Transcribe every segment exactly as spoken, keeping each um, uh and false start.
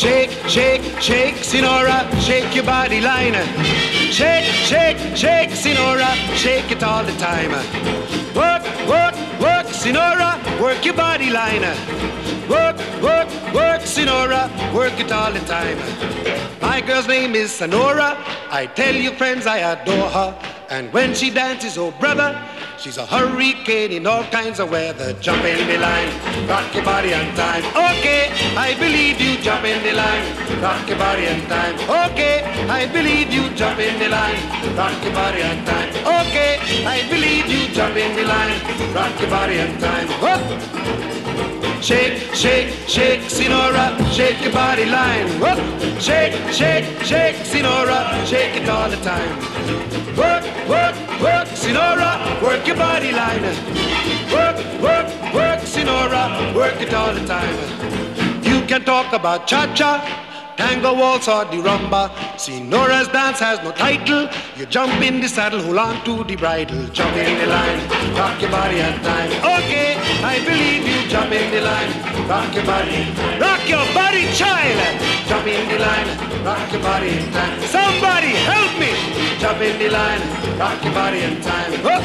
Shake, shake, shake, Sinora, shake your body line. Shake, shake, shake, Sinora, shake it all the time. Work, work, work, Sinora, work your body line. Work, work, work, Sinora, work it all the time. My girl's name is Sonora. I tell you friends, I adore her. And when she dances, oh brother, she's a hurricane in all kinds of weather. Jump in the line, rock your body on time. Okay, I believe you, jump in the line, rock your body on time. Okay, I believe you, jump in the line, rock your body on time. Okay, I believe you, jump in the line, rock your body on time. Whoop. Shake, shake, shake, Sinora, shake your body line. Whoop. Shake, shake, shake, Sinora, shake it all the time. Work, work, work, Sinora, work your body line. Work, work, work, Sinora, work it all the time. You can talk about cha-cha, tango, waltz or the rumba. Sinora's dance has no title. You jump in the saddle, hold on to the bridle. Jump in the line, rock your body on time. Okay, I believe you, jump in the line, rock your body. Rock your body, child. Jump in the line, rock your body in time. Somebody help me. Jump in the line, rock your body in time. Whoop.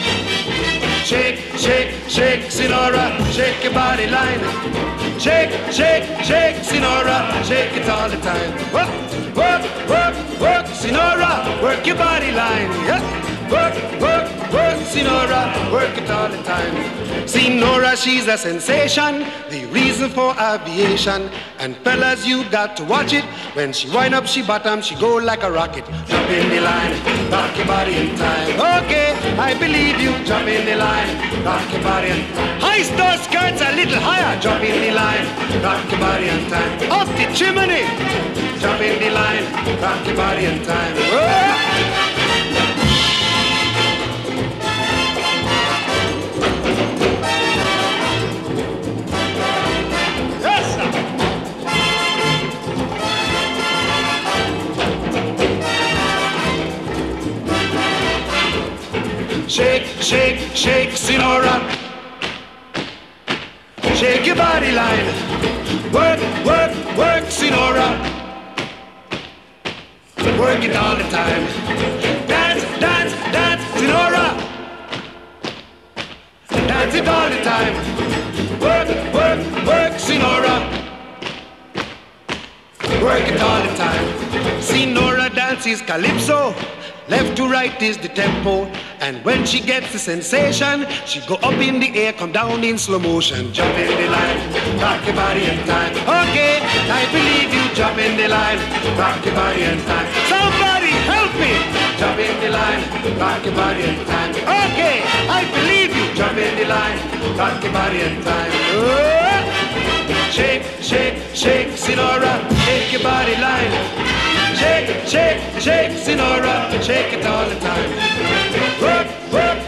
Shake, shake, shake, Sinora, shake your body line. Shake, shake, shake, Sinora, shake it all the time. Work, work, work, work, Sinora, work your body line. Yeah. Work, work, work, Sinora, work it all the time. Sinora, she's a sensation, the reason for aviation. And fellas, you got to watch it. When she wind up, she bottom, she go like a rocket. Jump in the line, rock your body in time. Okay, I believe you, jump in the line, rock your body in time. High star skirts a little higher, jump in the line, rock your body in time. Up the chimney, jump in the line, rock your body in time. Whoa. Shake, shake, shake, Sinora. Shake your body line. Work, work, work, Sinora. Work it all the time. Dance, dance, dance, Sinora. Dance it all the time. Work, work, work, Sinora. Work it all the time. Sinora dances calypso. Left to right is the tempo. And when she gets the sensation, she go up in the air, come down in slow motion. Jump in the line, rock your body in time. Okay, I believe you, jump in the line, rock your body in time. Somebody help me! Jump in the line, rock your body in time. Okay, I believe you, jump in the line, rock your body in time. Oh! Shake, shake, shake, Sinora, shake your body line. Shake, shake, shake, Sinora, shake it all the time. Work, work,